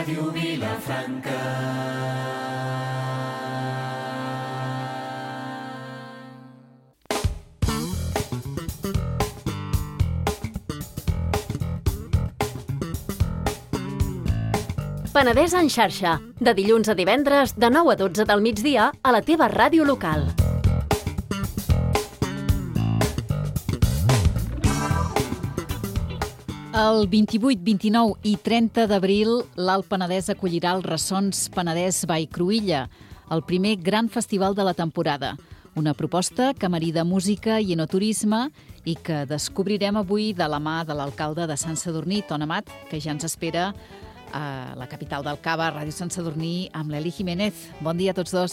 Ràdio Vilafranca. Penedès en xarxa, de dilluns a divendres, de 9 a 12 del migdia, a la teva ràdio local. El 28, 29 i 30 d'abril, l'Alt Penedès acollirà els Ressons Penedès by Cruïlla, el primer gran festival de la temporada. Una proposta que marida música i enoturisme i que descobrirem avui de la mà de l'alcalde de Sant Sadurní, Ton Amat, que ja ens espera a la capital del Cava, Ràdio Sant Sadurní, amb l'Eli Jiménez. Bon dia a tots dos.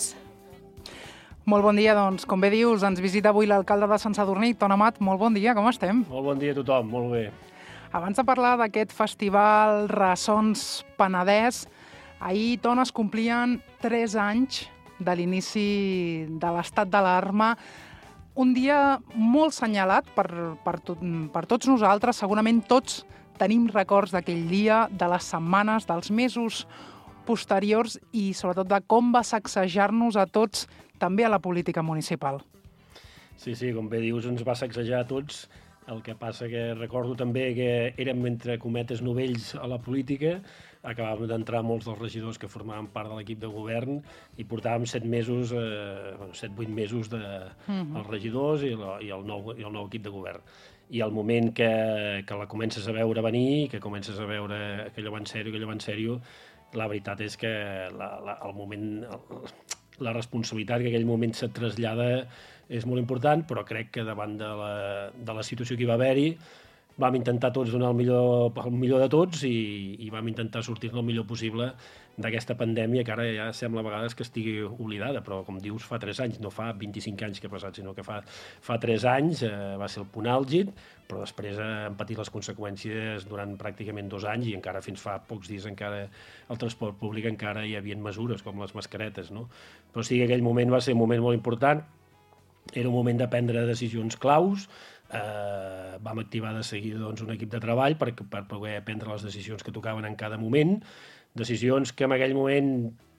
Molt bon dia, doncs, com bé dius, ens visita avui l'alcalde de Sant Sadurní, Ton Amat. Molt bon dia, com estem? Molt bon dia a tothom, molt bé. Abans de parlar d'aquest festival Ressons Penedès, ahir, Ton, es complien 3 anys de l'inici de l'estat d'alarma. Un dia molt senyalat per tots nosaltres, segurament tots tenim records d'aquell dia, de les setmanes, dels mesos posteriors i sobretot de com va sacsejar-nos a tots, també a la política municipal. Sí, com bé dius, ens va sacsejar a tots. El que passa que recordo també que érem, entre cometes, novells a la política. Acabàvem d'entrar molts dels regidors que formaven part de l'equip de govern i portàvem 7 mesos, 7-8 mesos els regidors i el nou equip de govern. I al moment que la comences a veure venir, que comences a veure que allò va en sèrio, la veritat és que el moment, la responsabilitat que aquell moment se't trasllada és molt important, però crec que davant de la situació que hi va haver-hi vam intentar tots donar el millor de tots i vam intentar sortir-ne el millor possible d'aquesta pandèmia que ara ja sembla a vegades que estigui oblidada, però com dius fa 3 anys, no fa 25 anys que ha passat, sinó que fa 3 anys va ser el punt àlgid, però després hem patit les conseqüències durant pràcticament 2 anys i encara fins fa pocs dies encara el transport públic encara hi havia mesures com les mascaretes, no? Però sí que aquell moment va ser un moment molt important, era un moment de prendre decisions claus. Vam activar de seguida un equip de treball per poder prendre les decisions que tocaven en cada moment, decisions que en aquell moment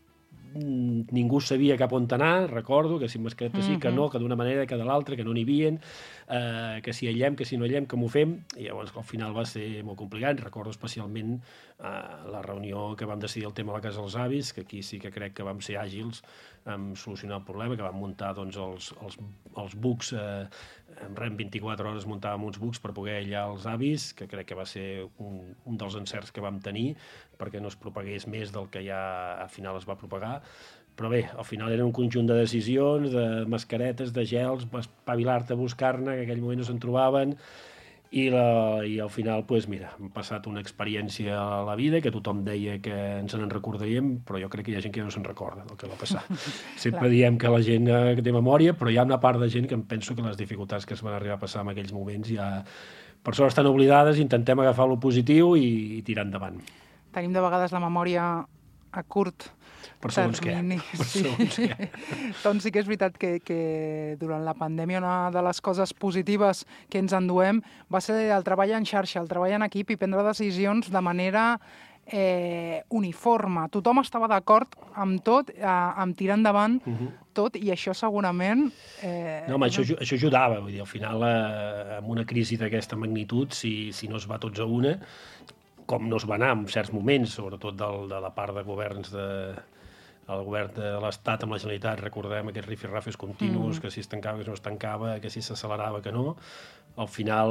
ningú sabia cap on anar, recordo, que si mascareta sí, que no, que d'una manera, que de l'altra, que no n'hi havia, que si aïllem, que si no aïllem, com ho fem, i llavors al final va ser molt complicat. Recordo especialment la reunió que vam decidir el tema de la Casa dels Avis, que aquí sí que crec que vam ser àgils en solucionar el problema, que vam muntar els bucs, en 24 hores muntàvem uns bucs per poder aïllar els avis, que crec que va ser un dels encerts que vam tenir, perquè no es propagués més del que ja al final es va propagar. Però bé, al final era un conjunt de decisions, de mascaretes, de gels, espavilar-te a buscar-ne, que en aquell moment no se'n trobaven, i al final, doncs mira, hem passat una experiència a la vida que tothom deia que ens en recordaríem, però jo crec que hi ha gent que no se'n recorda del que va passar. Sempre diem que la gent que té memòria, però hi ha una part de gent que em penso que les dificultats que es van arribar a passar en aquells moments ja per sort estan oblidades, intentem agafar lo positiu i tirar endavant. Tenim de vegades la memòria a curt termini. Doncs sí que és veritat que durant la pandèmia una de les coses positives que ens enduem va ser el treball en xarxa, el treball en equip i prendre decisions de manera uniforme. Tothom estava d'acord amb tot, amb tirar endavant tot, i això segurament... No, home, això ajudava. Vull dir, al final, amb una crisi d'aquesta magnitud, si no es va tots a una, com no es va anar en certs moments, sobretot de la part de governs el govern de l'Estat amb la Generalitat, recordem aquests rifirrafes continus, que si es tancava, que no es tancava, que si s'accelerava, que no. Al final,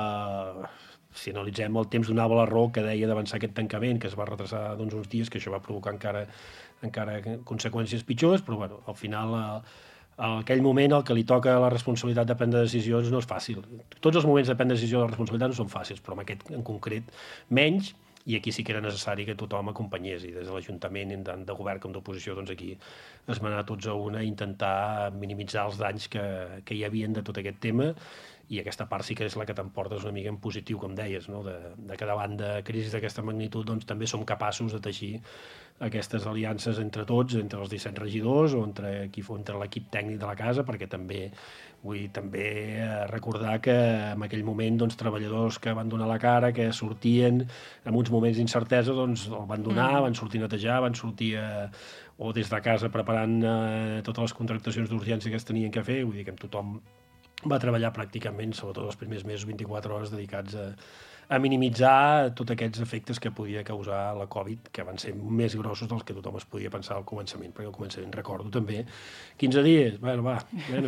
si analitzem, el temps donava la raó que deia d'avançar aquest tancament, que es va retrasar uns dies, que això va provocar encara conseqüències pitjors, però bueno, al final... En aquell moment el que li toca la responsabilitat de prendre decisions no és fàcil. Tots els moments de prendre decisió de responsabilitat no són fàcils, però en aquest en concret menys, i aquí sí que era necessari que tothom acompanyés, i des de l'Ajuntament, de govern com d'oposició, doncs aquí es va anar tots a una a intentar minimitzar els danys que hi havien de tot aquest tema, i aquesta part sí que és la que t'emportes una mica en positiu, com deies, no? de que davant de crisis d'aquesta magnitud doncs, també som capaços de teixir aquestes aliances entre tots, entre els 17 regidors o entre l'equip tècnic de la casa, perquè també vull recordar que en aquell moment doncs, treballadors que van donar la cara, que sortien en uns moments d'incertesa, doncs el van donar, van sortir a netejar, van sortir o des de casa preparant totes les contractacions d'urgència que es tenien que fer, vull dir que tothom va treballar pràcticament, sobretot els primers mesos, 24 hores dedicats a minimitzar tots aquests efectes que podia causar la Covid, que van ser més grossos dels que tothom es podia pensar al començament, perquè al començament recordo també 15 dies, vinga,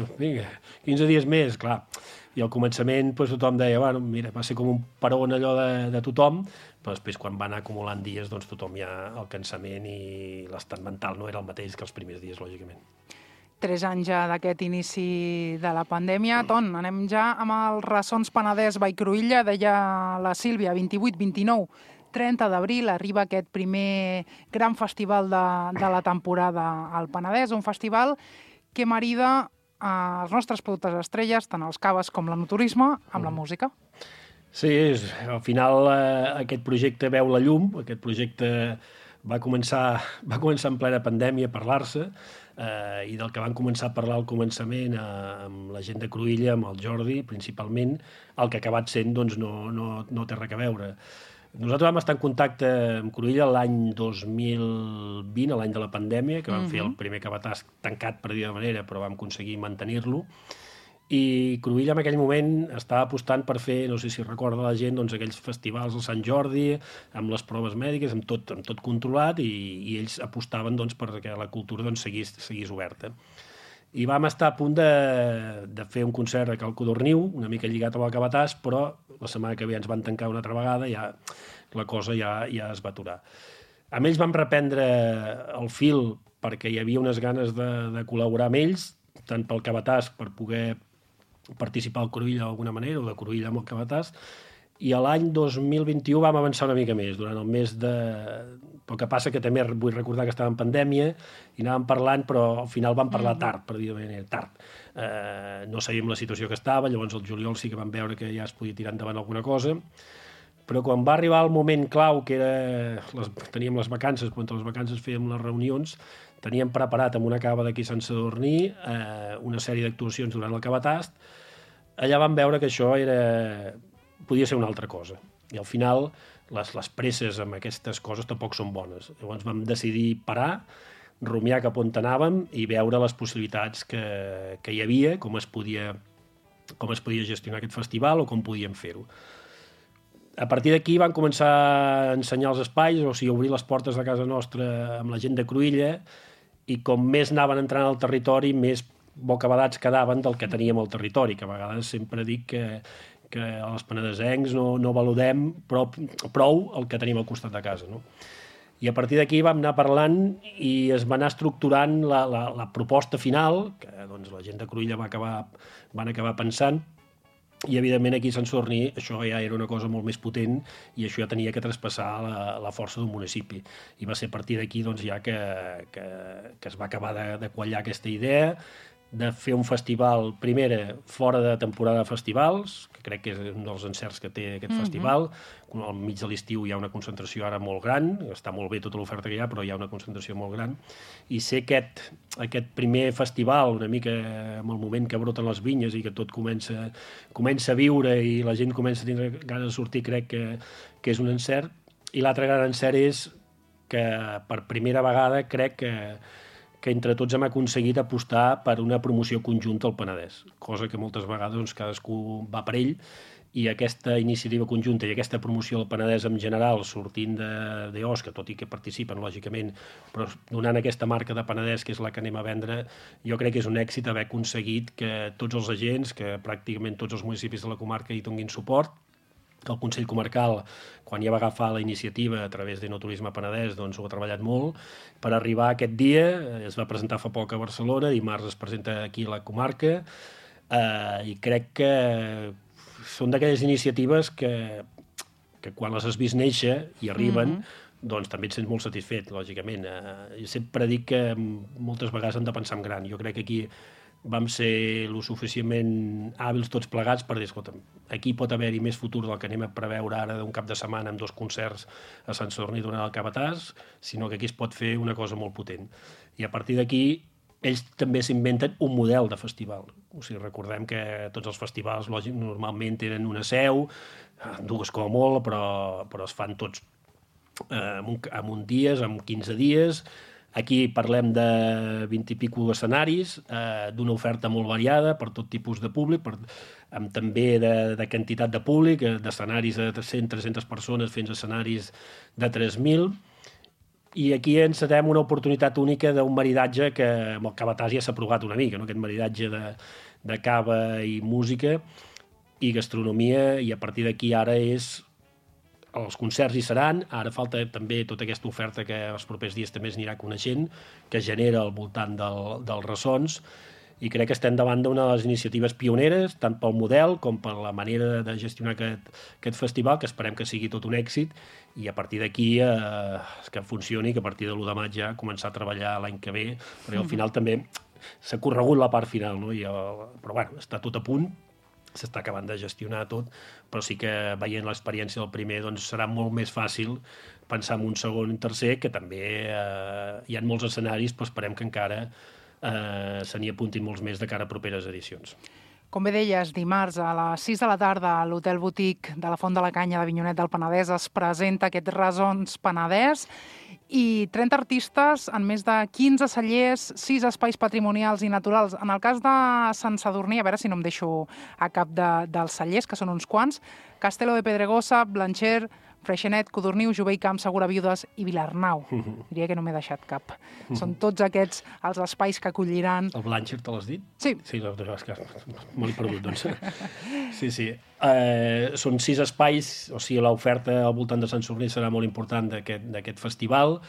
15 dies més, clar. I al començament doncs, tothom deia, mira, va ser com un peron allò de tothom, però després quan va anar acumulant dies, doncs tothom ja el cansament i l'estat mental no era el mateix que els primers dies, lògicament. 3 anys ja d'aquest inici de la pandèmia. Ton, anem ja amb els Ressons Penedès Vallcruïlla, deia la Sílvia, 28, 29, 30 d'abril arriba aquest primer gran festival de la temporada al Penedès, un festival que marida els nostres productes estrelles, tant els caves com l'enoturisme, amb la música. Sí, al final aquest projecte veu la llum, aquest projecte va començar en plena pandèmia a parlar-se, i del que van començar a parlar al començament amb la gent de Cruïlla, amb el Jordi, principalment, el que ha acabat sent doncs, no té res a veure. Nosaltres vam estar en contacte amb Cruïlla l'any 2020, l'any de la pandèmia, que vam fer el primer cabàs tancat, per dir de manera, però vam aconseguir mantenir-lo. I Cruïlla en aquell moment estava apostant per fer, no sé si recorda la gent, doncs, aquells festivals al Sant Jordi, amb les proves mèdiques, amb tot controlat, i ells apostaven doncs, perquè la cultura doncs, seguís oberta. I vam estar a punt de fer un concert a Cal Codorniu, una mica lligat amb el cabàs, però la setmana que ve ens van tancar una altra vegada, la cosa ja es va aturar. Amb ells vam reprendre el fil perquè hi havia unes ganes de col·laborar amb ells, tant pel cabàs per poder participar al Cruïlla d'alguna manera, o de Cruïlla amb el cabàs, i l'any 2021 vam avançar una mica més, durant el mes de... Però que passa que també vull recordar que estava en pandèmia i anàvem parlant, però al final vam parlar tard, per dir-ho de manera, tard. No sabíem la situació que estava, llavors el juliol sí que vam veure que ja es podia tirar endavant alguna cosa, però quan va arribar el moment clau, que teníem les vacances, però entre les vacances fèiem les reunions, teníem preparat amb una cava d'aquí a Sant Sadurní una sèrie d'actuacions durant el Cabatast. Allà vam veure que això podia ser una altra cosa. I al final les presses amb aquestes coses tampoc són bones. Llavors vam decidir parar, rumiar cap on anàvem i veure les possibilitats que hi havia, com es podia gestionar aquest festival o com podíem fer-ho. A partir d'aquí van començar a ensenyar els espais, o sigui, obrir les portes de casa nostra amb la gent de Cruïlla, i com més anaven entrant al territori, més bocabadats quedaven del que teníem al territori, que a vegades sempre dic que els penedesencs no valorem prou el que tenim al costat de casa, no? I a partir d'aquí vam anar parlant i es va anar estructurant la proposta final, que doncs, la gent de Cruïlla van acabar pensant, i evidentment aquí a Sant Sadurní això ja era una cosa molt més potent i això ja tenia que traspassar la força d'un municipi. I va ser a partir d'aquí doncs, ja que es va acabar de quallar aquesta idea de fer un festival, primera, fora de temporada de festivals, que crec que és un dels encerts que té aquest festival. Al mig de l'estiu hi ha una concentració ara molt gran, està molt bé tota l'oferta que hi ha, però hi ha una concentració molt gran. I ser aquest primer festival, una mica en el moment que broten les vinyes i que tot comença a viure i la gent comença a tindre ganes de sortir, crec que és un encert. I l'altre gran encert és que per primera vegada crec que entre tots hem aconseguit apostar per una promoció conjunta al Penedès, cosa que moltes vegades doncs, cadascú va per ell, i aquesta iniciativa conjunta i aquesta promoció al Penedès en general, sortint d'EOS, que tot i que participen, lògicament, però donant aquesta marca de Penedès, que és la que anem a vendre, jo crec que és un èxit haver aconseguit que tots els agents, que pràcticament tots els municipis de la comarca hi donin suport, que el Consell Comarcal, quan ja va agafar la iniciativa a través d'Enoturisme Penedès, doncs ho ha treballat molt per arribar a aquest dia. Es va presentar fa poc a Barcelona, dimarts es presenta aquí a la comarca, i crec que són d'aquelles iniciatives que quan les has vist néixer i arriben, doncs també et sents molt satisfet, lògicament. Jo sempre dic que moltes vegades hem de pensar en gran. Jo crec que aquí vam ser lo suficientment hàbils tots plegats per dir, escolta'm, aquí pot haver-hi més futur del que anem a preveure ara d'un cap de setmana amb 2 concerts a Sant Sadurní donant el Capatàs, sinó que aquí es pot fer una cosa molt potent. I a partir d'aquí, ells també s'inventen un model de festival. O sigui, recordem que tots els festivals normalment tenen una seu, 2 com a molt, però es fan tots en un dies, en 15 dies. Aquí parlem de 20 i pico escenaris, d'una oferta molt variada per tot tipus de públic, amb també de quantitat de públic, d'escenaris de 100-300 persones fins a escenaris de 3.000. I aquí encetem una oportunitat única d'un maridatge que amb el Capatàs ja s'ha provat una mica, no? Aquest maridatge de cava i música i gastronomia, i a partir d'aquí ara els concerts hi seran, ara falta també tota aquesta oferta que els propers dies també es anirà coneixent, que genera al voltant dels ressons, i crec que estem davant d'una de les iniciatives pioneres, tant pel model com per la manera de gestionar aquest festival, que esperem que sigui tot un èxit, i a partir d'aquí que funcioni, que a partir de l'1 de maig ja començar a treballar l'any que ve, perquè al final també s'ha corregut la part final, no? Però bueno, està tot a punt, s'està acabant de gestionar tot, però sí que veient l'experiència del primer doncs serà molt més fàcil pensar en un segon i tercer, que també hi ha molts escenaris, però esperem que encara se n'hi apuntin molts més de cara a properes edicions. Com bé deies, dimarts a les 6 de la tarda a l'Hotel Boutique de la Font de la Canya d'Avinyonet del Penedès es presenta aquest Ressons Penedès i 30 artistes en més de 15 cellers, 6 espais patrimonials i naturals. En el cas de Sant Sadurní, a veure si no em deixo a cap dels cellers, que són uns quants, Castelo de Pedregosa, Blancher, Freixenet, Codorniu, Jovell Camp, Segura Viudes i Vilarnau. Diria que no m'he deixat cap. Són tots aquests els espais que acolliran... El Blancher te l'has dit? Sí. Sí, és que me l'he perdut, doncs. Sí. Són 6 espais, o sigui, l'oferta al voltant de Sant Sadurní serà molt important d'aquest festival,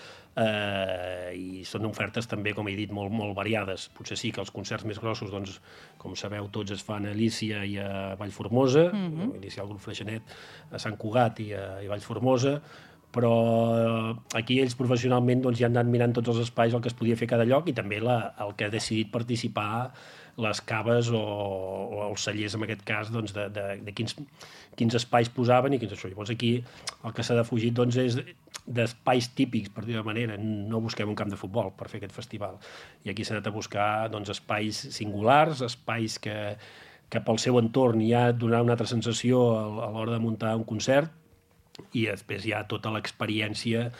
i són ofertes també, com he dit, molt, molt variades. Potser sí que els concerts més grossos, doncs, com sabeu, tots es fan a Lícia i a Vallformosa, iniciar el grup Freixenet a Sant Cugat i a Vallformosa, però aquí ells professionalment doncs, ja han anat mirant tots els espais, el que es podia fer a cada lloc, i també el que ha decidit participar les caves o els cellers, en aquest cas, doncs, de quins espais posaven i quins això. Llavors aquí el que s'ha de fugir doncs, és d'espais típics, per dir-ho de manera. No busquem un camp de futbol per fer aquest festival. I aquí s'ha anat a buscar doncs, espais singulars, espais que pel seu entorn ja donar una altra sensació a l'hora de muntar un concert, i després hi ha tota l'experiència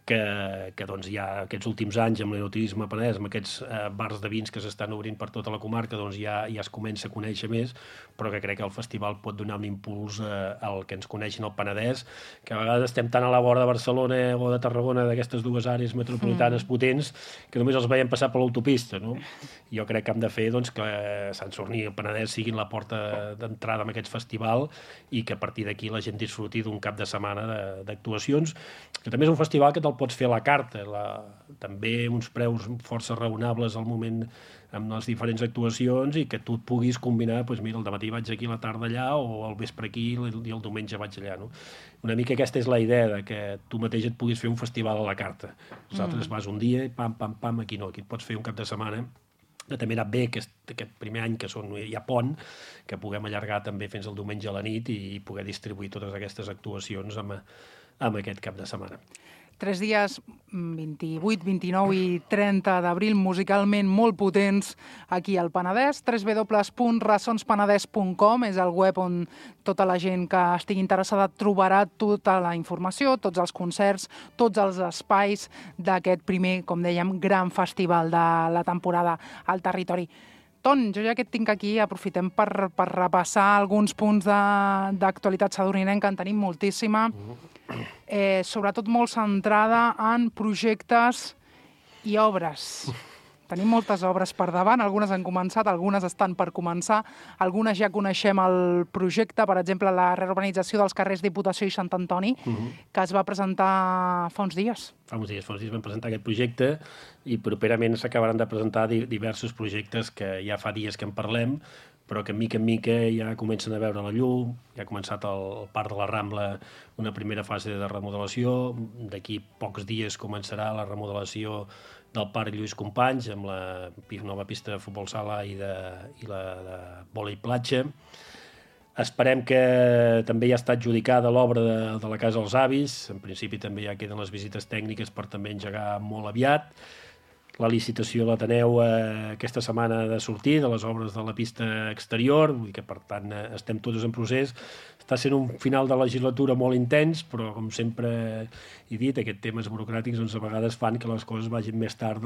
que doncs, hi ha aquests últims anys amb l'enoturisme penedès, amb aquests bars de vins que s'estan obrint per tota la comarca, doncs ja es comença a conèixer més, però que crec que el festival pot donar un impuls al que ens coneixen al Penedès, que a vegades estem tan a la vora de Barcelona o de Tarragona, d'aquestes dues àrees metropolitanes potents, que només els veiem passar per l'autopista, no? Jo crec que hem de fer doncs, que Sant Sadurní i el Penedès siguin la porta d'entrada en aquest festival i que a partir d'aquí la gent disfruti d'un cap de setmana d'actuacions, que també és un festival que te'l pots fer a la carta, també uns preus força raonables al moment amb les diferents actuacions, i que tu et puguis combinar, doncs mira, el dematí vaig aquí, la tarda allà, o el vespre aquí i el diumenge vaig allà, no? Una mica aquesta és la idea, de que tu mateix et puguis fer un festival a la carta. Nosaltres vas un dia i pam, aquí no, aquí et pots fer un cap de setmana, que també ha anat bé aquest primer any, que hi ha pont, que puguem allargar també fins al diumenge a la nit i poder distribuir totes aquestes actuacions amb aquest cap de setmana. 3 dies, 28, 29 i 30 d'abril, musicalment molt potents aquí al Penedès. www.ressonspenedès.com és el web on tota la gent que estigui interessada trobarà tota la informació, tots els concerts, tots els espais d'aquest primer, com dèiem, gran festival de la temporada al territori. Ton, jo ja que et tinc aquí, aprofitem per repassar alguns punts d'actualitat sadurninenca, en tenim moltíssima, sobretot molt centrada en projectes i obres. Tenim moltes obres per davant, algunes han començat, algunes estan per començar, algunes ja coneixem el projecte, per exemple, la reurbanització dels carrers Diputació i Sant Antoni, que es va presentar fa uns dies. Fa uns dies vam presentar aquest projecte i properament s'acabaran de presentar diversos projectes que ja fa dies que en parlem, però que mica en mica ja comencen a veure la llum, ja ha començat el Parc de la Rambla una primera fase de remodelació, d'aquí pocs dies començarà la remodelació del Parc Lluís Companys, amb la nova pista de futbol sala i la de vòlei platja. Esperem que també ja està adjudicada l'obra de la Casa dels Avis, en principi també ja queden les visites tècniques per també engegar molt aviat. La licitació a l'Ateneu aquesta setmana ha de sortir de les obres de la pista exterior, vull dir que per tant estem tots en procés. Està sent un final de legislatura molt intens, però com sempre he dit, aquests temes burocràtics doncs, a vegades fan que les coses vagin més tard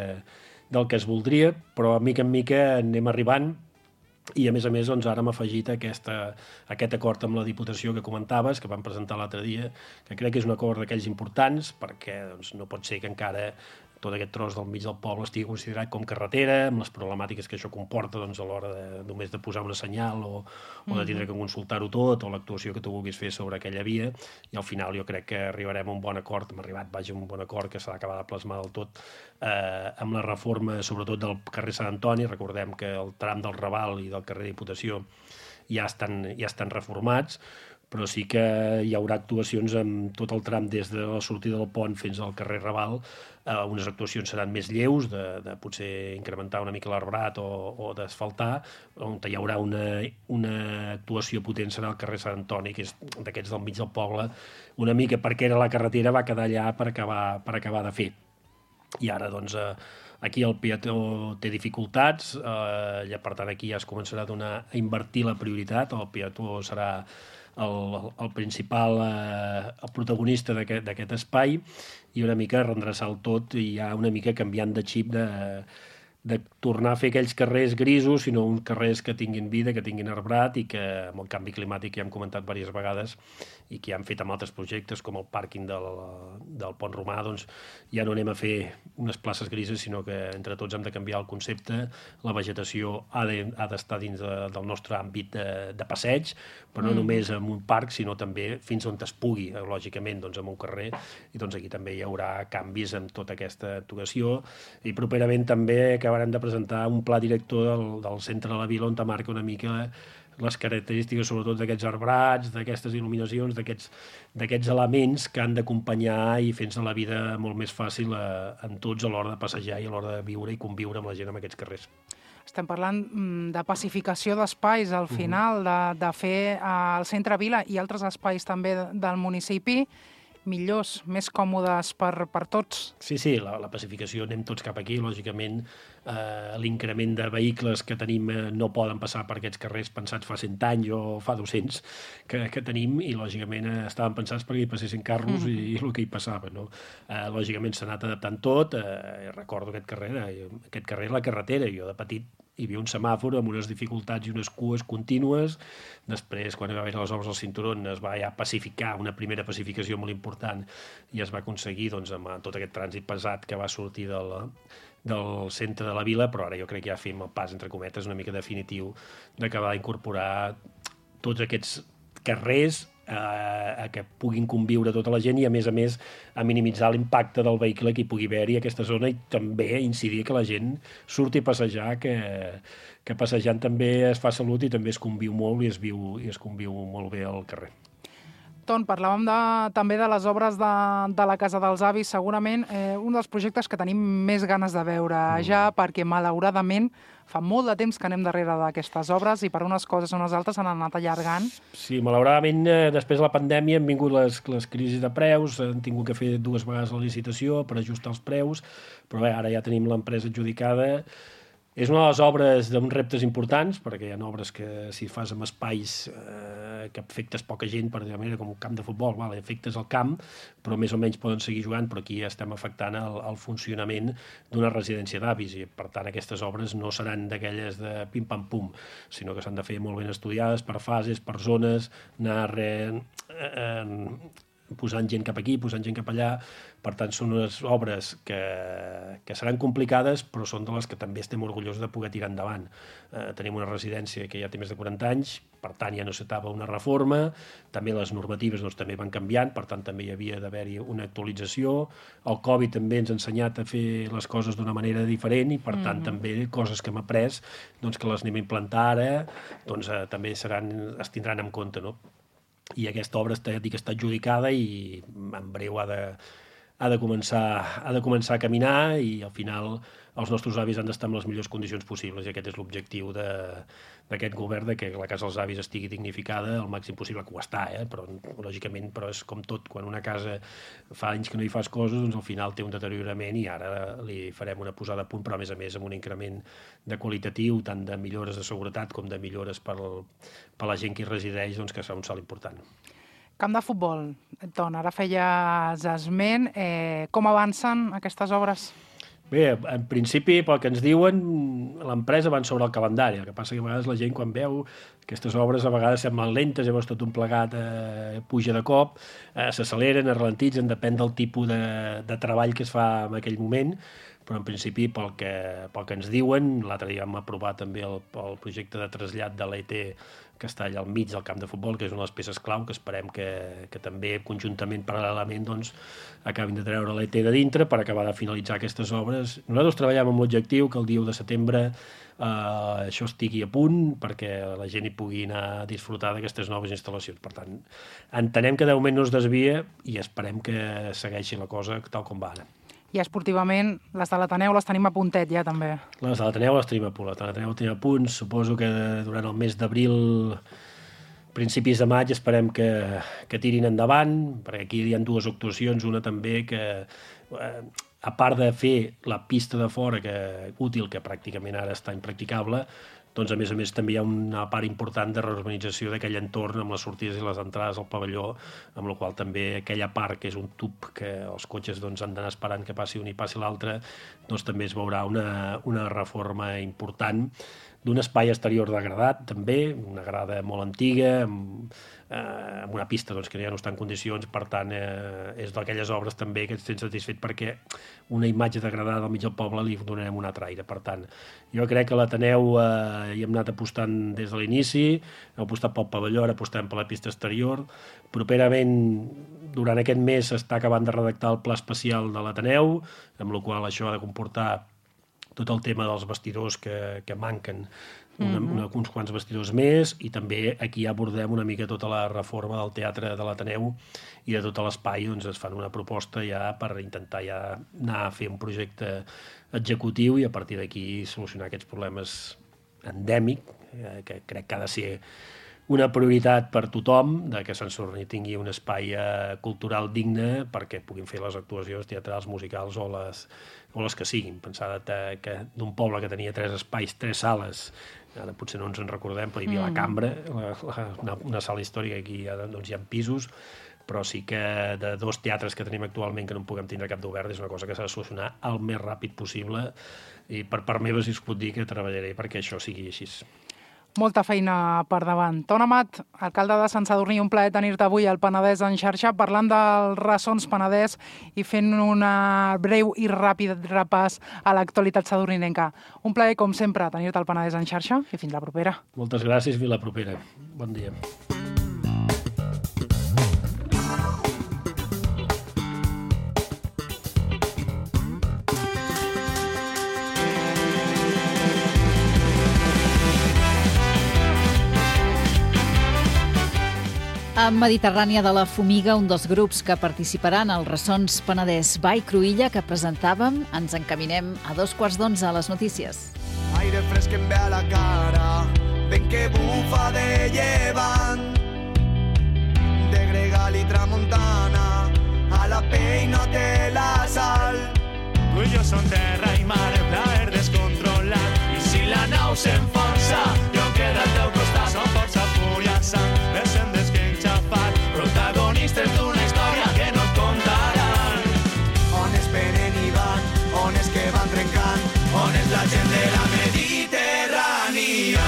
del que es voldria, però mica en mica anem arribant. I a més, doncs, ara hem afegit aquest acord amb la Diputació que comentaves, que vam presentar l'altre dia, que crec que és un acord d'aquells importants, perquè doncs, no pot ser que encara tot aquest tros del mig del poble estigui considerat com carretera, amb les problemàtiques que això comporta doncs, a l'hora només de posar una senyal o de tindre que consultar-ho tot, o l'actuació que tu vulguis fer sobre aquella via, i al final jo crec que arribarem a un bon acord, hem arribat, a un bon acord que s'ha d'acabar de plasmar del tot amb la reforma, sobretot del carrer Sant Antoni. Recordem que el tram del Raval i del carrer Diputació ja estan reformats, però sí que hi haurà actuacions amb tot el tram des de la sortida del pont fins al carrer Raval. Unes actuacions seran més lleus, de potser incrementar una mica l'arbrat o d'asfaltar, on hi haurà una actuació potent serà el carrer Sant Antoni, que és d'aquests del mig del poble, una mica perquè era la carretera, va quedar allà per acabar de fer. I ara, doncs, aquí el peató té dificultats, per tant, aquí ja es començarà a invertir la prioritat, el peató serà el principal el protagonista d'aquest espai, i una mica redreçar el tot i ja una mica canviant de xip de tornar a fer aquells carrers grisos, sinó uns carrers que tinguin vida, que tinguin arbrat i que amb el canvi climàtic ja hem comentat diverses vegades i que ja hem fet amb altres projectes com el pàrquing del Pont Romà, doncs ja no anem a fer unes places grises, sinó que entre tots hem de canviar el concepte. La vegetació ha d'estar dins del nostre àmbit de passeig, però no només en un parc, sinó també fins on es pugui, lògicament, doncs en un carrer, i doncs aquí també hi haurà canvis en tota aquesta actuació, i properament també acabarem de presentar un pla director del centre de la vila on marca una mica les característiques, sobretot d'aquests arbrats, d'aquestes il·luminacions, d'aquests elements que han d'acompanyar i fer-nos la vida molt més fàcil en tots a l'hora de passejar i a l'hora de viure i conviure amb la gent en aquests carrers. Estem parlant de pacificació d'espais, al final, de fer el centre vila i altres espais també del municipi millors, més còmodes per tots. Sí, la pacificació, anem tots cap aquí, lògicament l'increment de vehicles que tenim no poden passar per aquests carrers pensats fa 100 anys o fa 200 que tenim, i lògicament estaven pensats perquè hi passessin carros i el que hi passava, no? Lògicament s'ha anat adaptant tot. Recordo aquest carrer és la carretera, jo de petit hi havia un semàfor amb unes dificultats i unes cues contínues. Després, quan va haver les obres al cinturón, es va ja pacificar, una primera pacificació molt important, i es va aconseguir doncs, amb tot aquest trànsit pesat que va sortir del centre de la vila, però ara jo crec que ja fem el pas, entre cometes, una mica definitiu d'acabar d'incorporar tots aquests carrers a que puguin conviure tota la gent i, a més, a minimitzar l'impacte del vehicle que hi pugui haver-hi a aquesta zona, i també incidir que la gent surti a passejar, que passejant també es fa salut i també es conviu molt i es conviu molt bé al carrer. Ton, parlàvem també de les obres de la Casa dels Avis, segurament un dels projectes que tenim més ganes de veure ja, perquè malauradament fa molt de temps que anem darrere d'aquestes obres i per unes coses o unes altres s'han anat allargant. Sí, malauradament, després de la pandèmia han vingut les crisis de preus, han tingut que fer 2 vegades la licitació per ajustar els preus, però bé, ara ja tenim l'empresa adjudicada. És una de les obres d'uns reptes importants, perquè hi ha obres que si fas amb espais que afectes poca gent, per dir-ho manera, com un camp de futbol, afectes el camp, però més o menys poden seguir jugant, però aquí estem afectant el funcionament d'una residència d'avis, i per tant aquestes obres no seran d'aquelles de pim-pam-pum, sinó que s'han de fer molt ben estudiades per fases, per zones, anar posant gent cap aquí, posant gent cap allà. Per tant, són unes obres que seran complicades, però són de les que també estem orgullosos de poder tirar endavant. Tenim una residència que ja té més de 40 anys, per tant ja necessitava una reforma, també les normatives també van canviant, per tant també hi havia d'haver-hi una actualització. El Covid també ens ha ensenyat a fer les coses d'una manera diferent i per tant també coses que hem après, que les anem a implantar ara, també es tindran en compte, no? I aquesta obra està adjudicada i en breu ha de començar a caminar i al final els nostres avis han d'estar en les millors condicions possibles i aquest és l'objectiu d'aquest govern, que la casa dels avis estigui dignificada el màxim possible, que ho està, però lògicament és com tot, quan una casa fa anys que no hi fas coses, al final té un deteriorament i ara li farem una posada a punt, però a més amb un increment de qualitatiu, tant de millores de seguretat com de millores per la gent que hi resideix, que serà un salt important. Camp de futbol, Ton, ara feies esment. Com avancen aquestes obres? Bé, en principi, pel que ens diuen, l'empresa van sobre el calendari. El que passa que a vegades la gent, quan veu aquestes obres, a vegades semblen lentes, llavors tot un plegat puja de cop, s'acceleren, es ralentitzen, depèn del tipus de treball que es fa en aquell moment, però en principi, pel que ens diuen, l'altre dia vam aprovar també el projecte de trasllat de l'ET que està allà al mig del camp de futbol, que és una de les peces clau, que esperem que també conjuntament, paral·lelament, acabin de treure l'ET de dintre per acabar de finalitzar aquestes obres. Nosaltres treballem amb l'objectiu que el dia 1 de setembre això estigui a punt perquè la gent hi pugui anar a disfrutar d'aquestes noves instal·lacions. Per tant, entenem que de moment no es desvia i esperem que segueixi la cosa tal com va ara. I esportivament, les de l'Ateneu les tenim a puntet ja, també. Les de l'Ateneu les tenim a punt. L'Ateneu tenim a punt. Suposo que durant el mes d'abril, principis de maig, esperem que tirin endavant, perquè aquí hi ha 2 actuacions. Una també que, a part de fer la pista de fora útil, que pràcticament ara està impracticable, a més també hi ha una part important de reurbanització d'aquell entorn amb les sortides i les entrades al pavelló, amb la qual també aquella part, que és un tub que els cotxes han d'anar esperant que passi un i passi l'altre, també es veurà una reforma important d'un espai exterior degradat, també, una grada molt antiga, amb una pista que ja no està en condicions, per tant, és d'aquelles obres també que estem satisfet perquè una imatge degradada al mig del poble li donarem un altre aire. Per tant, jo crec que l'Ateneu hi hem anat apostant des de l'inici, hem apostat pel pavelló, ara apostem per la pista exterior. Properament, durant aquest mes, s'està acabant de redactar el pla especial de l'Ateneu, amb la qual això ha de comportar tot el tema dels vestidors que manquen, uns quants vestidors més, i també aquí abordem una mica tota la reforma del teatre de l'Ateneu i de tot l'espai, es fan una proposta ja per intentar ja anar a fer un projecte executiu i a partir d'aquí solucionar aquests problemes endèmics, que crec que ha de ser una prioritat per tothom, que Sant Sadurní tingui un espai cultural digne perquè puguin fer les actuacions teatrals, musicals o les que siguin. Pensar que d'un poble que tenia 3 espais, 3 sales, ara potser no ens en recordem, però hi havia la Cambra, una sala històrica, aquí hi ha pisos, però sí que de 2 teatres que tenim actualment que no en puguem tindre cap d'obert és una cosa que s'ha de solucionar el més ràpid possible i per part meva, si us puc dir, que treballaré perquè això sigui així. Molta feina per davant. Ton Amat, alcalde de Sant Sadurní, un plaer tenir-te avui al Penedès en xarxa, parlant dels ressons Penedès i fent un breu i ràpid repàs a l'actualitat sadurninenca. Un plaer, com sempre, tenir-te al Penedès en xarxa i fins la propera. Moltes gràcies, fins la propera. Bon dia. A Mediterrània de la Fumiga, un dels grups que participaran als ressons Penedès Vall Cruïlla que presentàvem, ens encaminem a 11:15 a les notícies. Aire fresc em ve a la cara, vent que bufa de llevant, de Gregal i Tramuntana, a la pell no té la sal. Tu i jo som terra i mar, plaer descontrolat, i si la nau s'enfonsa, jo queda al teu costat, som força fúria, sang, descendes que enxafat, protagonistes d'una història que no et contaran. On es venen i van, on és que van trencant, on és la gent de la Mediterrània.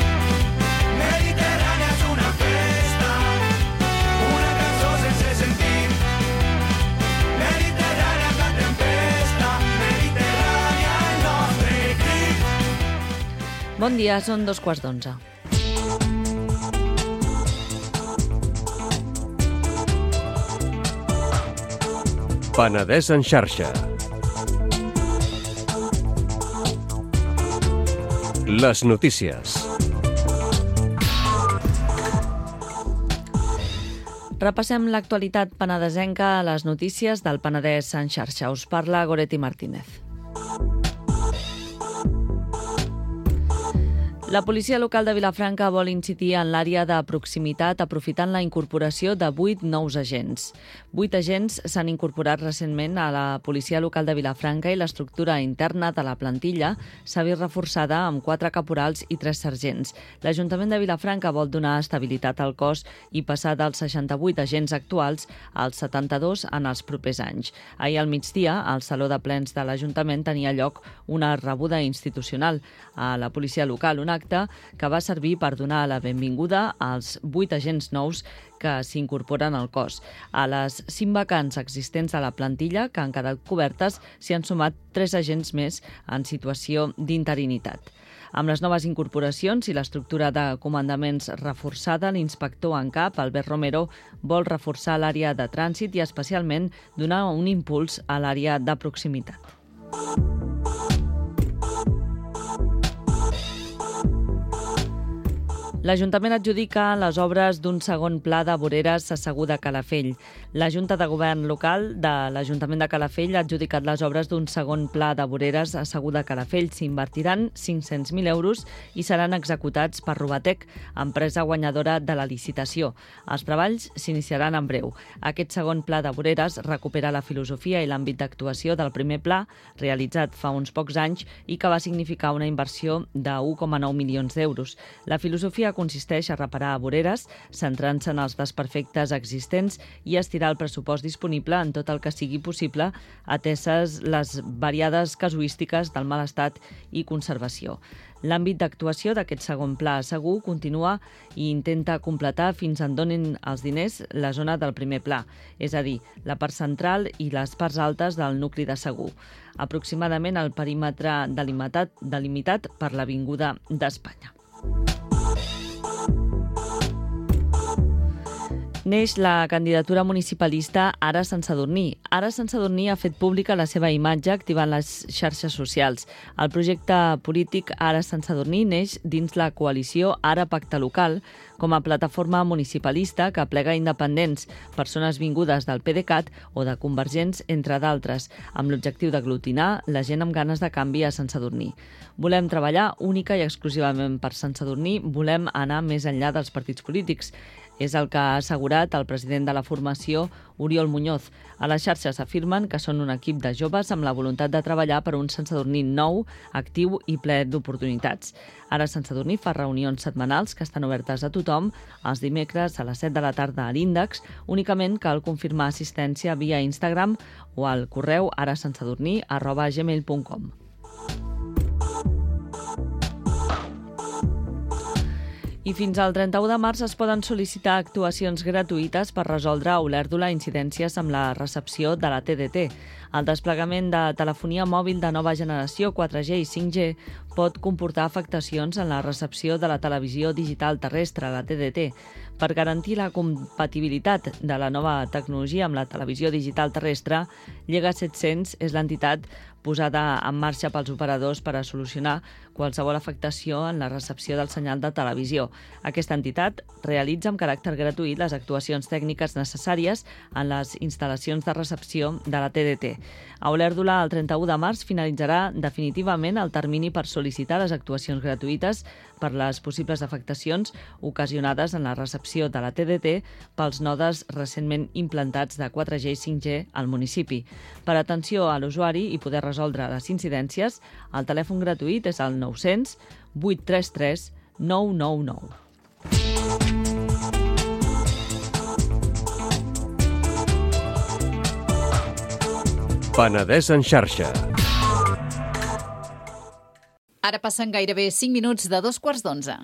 Mediterrània és una festa, una cançó sense sentit. Bon dia, són 2:15. Penedès en xarxa. Les notícies. Repassem l'actualitat penedesenca a les notícies del Penedès en xarxa. Us parla Goretti Martínez. La policia local de Vilafranca vol incidir en l'àrea de proximitat aprofitant la incorporació de 8 nous agents. 8 agents s'han incorporat recentment a la policia local de Vilafranca i l'estructura interna de la plantilla s'ha vist reforçada amb 4 caporals i 3 sergents. L'Ajuntament de Vilafranca vol donar estabilitat al cos i passar dels 68 agents actuals als 72 en els propers anys. Ahir al migdia, al Saló de Plens de l'Ajuntament tenia lloc una rebuda institucional a la policia local, un acte que va servir per donar la benvinguda als 8 agents nous que s'incorporen al cos. A les 5 vacants existents a la plantilla, que han quedat cobertes, s'hi han sumat 3 agents més en situació d'interinitat. Amb les noves incorporacions i l'estructura de comandaments reforçada, l'inspector en cap, Albert Romero, vol reforçar l'àrea de trànsit i especialment donar un impuls a l'àrea de proximitat. L'Ajuntament adjudica les obres d'un segon pla de voreres a Segur de Calafell. La Junta de Govern local de l'Ajuntament de Calafell ha adjudicat les obres d'un segon pla de voreres a Segur de Calafell. S'invertiran 500.000 euros i seran executats per Rubatec, empresa guanyadora de la licitació. Els treballs s'iniciaran en breu. Aquest segon pla de voreres recupera la filosofia i l'àmbit d'actuació del primer pla, realitzat fa uns pocs anys i que va significar una inversió de 1,9 milions d'euros. La filosofia consisteix a reparar voreres, centrant-se en els desperfectes existents i estirar el pressupost disponible en tot el que sigui possible, ateses les variades casuístiques del mal estat i conservació. L'àmbit d'actuació d'aquest segon pla a Segur continua i intenta completar fins en donin els diners la zona del primer pla, és a dir, la part central i les parts altes del nucli de Segur, aproximadament el perímetre delimitat per l'Avinguda d'Espanya. Neix la candidatura municipalista Ara Sant Sadurní. Ara Sant Sadurní ha fet pública la seva imatge activant les xarxes socials. El projecte polític Ara Sant Sadurní neix dins la coalició Ara Pacte Local com a plataforma municipalista que aplega independents, persones vingudes del PDeCAT o de Convergents, entre d'altres, amb l'objectiu d'aglutinar la gent amb ganes de canvi a Sant Sadurní. Volem treballar única i exclusivament per Sant Sadurní, volem anar més enllà dels partits polítics. És el que ha assegurat el president de la formació, Oriol Muñoz. A les xarxes afirmen que són un equip de joves amb la voluntat de treballar per un Sant Sadurní nou, actiu i ple d'oportunitats. Ara Sant Sadurní fa reunions setmanals que estan obertes a tothom els dimecres a les 7 de la tarda a l'Índex. Únicament cal confirmar assistència via Instagram o al correu arasantsadurní@gmail.com. I fins al 31 de març es poden sol·licitar actuacions gratuïtes per resoldre a Olèrdola incidències amb la recepció de la TDT. El desplegament de telefonia mòbil de nova generació 4G i 5G pot comportar afectacions en la recepció de la televisió digital terrestre, la TDT. Per garantir la compatibilitat de la nova tecnologia amb la televisió digital terrestre, Llega 700 és l'entitat posada en marxa pels operadors per a solucionar qualsevol afectació en la recepció del senyal de televisió. Aquesta entitat realitza amb caràcter gratuït les actuacions tècniques necessàries en les instal·lacions de recepció de la TDT. A Olèrdola, el 31 de març, finalitzarà definitivament el termini per sol·licitar les actuacions gratuïtes per les possibles afectacions ocasionades en la recepció de la TDT pels nodes recentment implantats de 4G i 5G al municipi. Per atenció a l'usuari i poder resoldre les incidències, el telèfon gratuït és el 900 833 999. Penedès en xarxa. Ara passen gairebé 5 minuts de 2:15.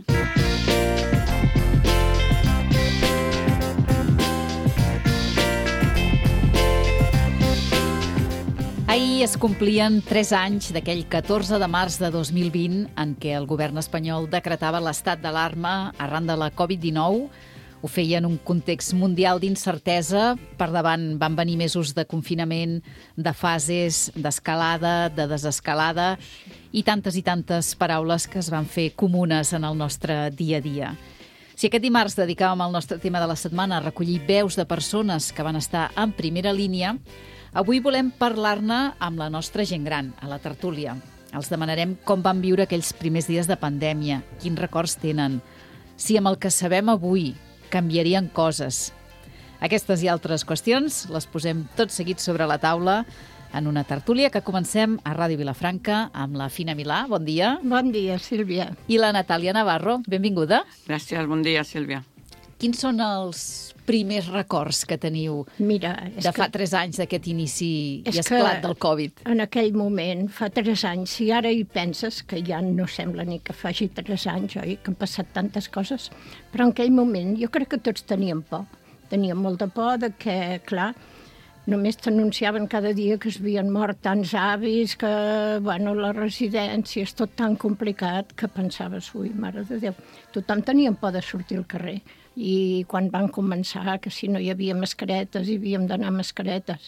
Ahir es complien 3 anys d'aquell 14 de març de 2020 en què el govern espanyol decretava l'estat d'alarma arran de la Covid-19. Ho feia en un context mundial d'incertesa. Per davant van venir mesos de confinament, de fases, d'escalada, de desescalada i tantes paraules que es van fer comunes en el nostre dia a dia. Si aquest dimarts dedicàvem el nostre tema de la setmana a recollir veus de persones que van estar en primera línia, avui volem parlar-ne amb la nostra gent gran, a la tertúlia. Els demanarem com van viure aquells primers dies de pandèmia, quins records tenen, si amb el que sabem avui canviarien coses. Aquestes i altres qüestions les posem tot seguit sobre la taula en una tertúlia que comencem a Ràdio Vilafranca amb la Fina Milà. Bon dia. Bon dia, Sílvia. I la Natàlia Navarro. Benvinguda. Gràcies, bon dia, Sílvia. Quins són els primers records que teniu de fa 3 anys d'aquest inici i esclat del Covid? En aquell moment, fa 3 anys, si ara hi penses, que ja no sembla ni que faci 3 anys, oi? Que han passat tantes coses, però en aquell moment jo crec que tots teníem por. Teníem molta por de que, clar, només t'anunciaven cada dia que es havien mort tants avis, que, bueno, les residències, tot tan complicat, que pensaves, ui, mare de Déu, tothom tenia por de sortir al carrer. I quan van començar, que si no hi havia mascaretes, hi havíem d'anar amb mascaretes.